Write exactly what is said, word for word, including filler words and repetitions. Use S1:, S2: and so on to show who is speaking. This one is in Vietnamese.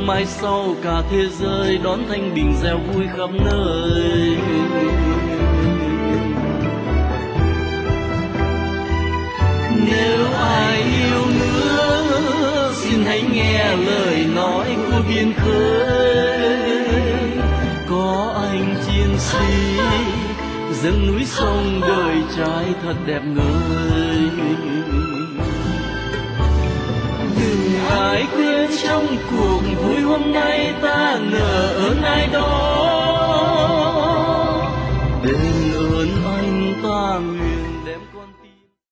S1: mai sau cả thế giới đón thanh bình reo vui khắp nơi. Nếu ai yêu nước xin hãy nghe lời nói của biển khơi, có anh chiến sĩ dâng núi sông đời trai thật đẹp ngời. Đừng ai quên trong cuộc vui hôm nay ta nợ ơn ai đó,